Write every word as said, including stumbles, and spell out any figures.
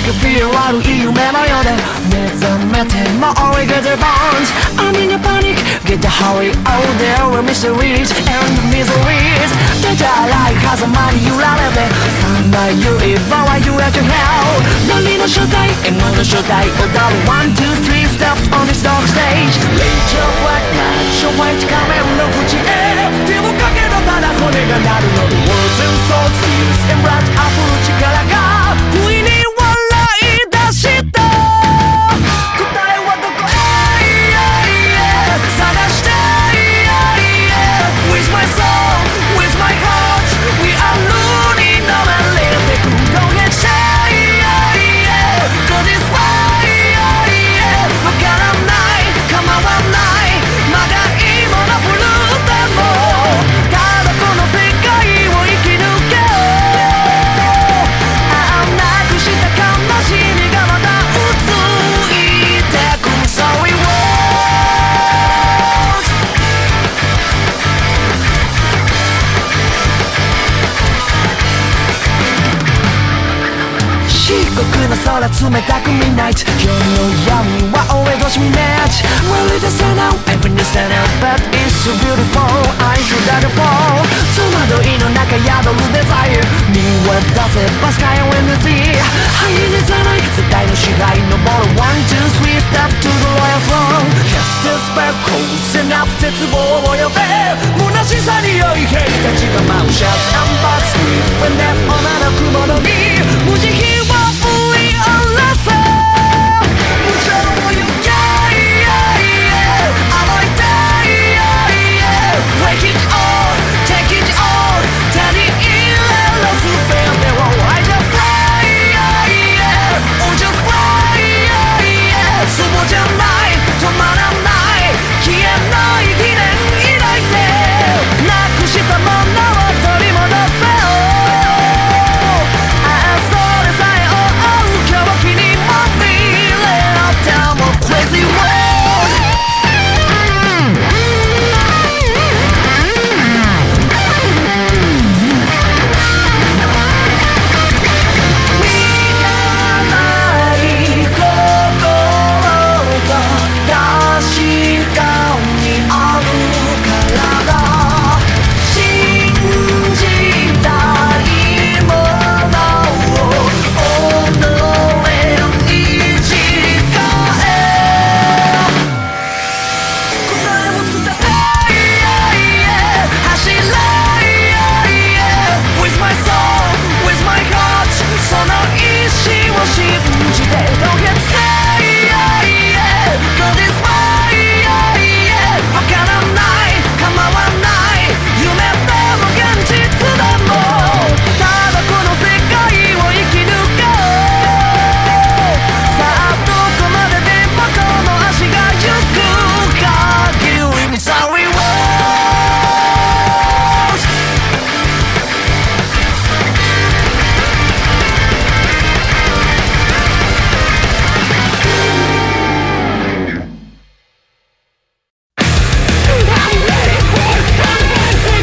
can feel 悪い夢のようで目覚めても we get the bones I'm in a panic get the hurry oh there were mysteries and miseries 出たらい風間に揺られて三大言えばは you at your hell 何の正体 M の正体踊る one two three steps on this dark stage Reach your black man 昭和一仮面の縁へ手をかけたただ骨が鳴るの The words and souls fears and blood 溢る力が不意に笑い出した答えはどこへ探して With my soul, with my heart We are running on a little Don't get shy Go this way わからない構わないまだ今のブルーでもただこの世界を生き抜けああなくした悲しみがまたうついてく Sorry words 漆黒な空冷たく Midnight 夜の闇は俺どしみ Match Well it is stand out Everything is stand out But it's so beautiful I should let it fall 戸惑いの中宿る Desire 見渡せば Sky and the sea ハイにさない絶対の支配登る One two three step to the royal throne Cast the spell Cold and up 絶望を呼べ虚しさに酔い兵たちが舞う Shouts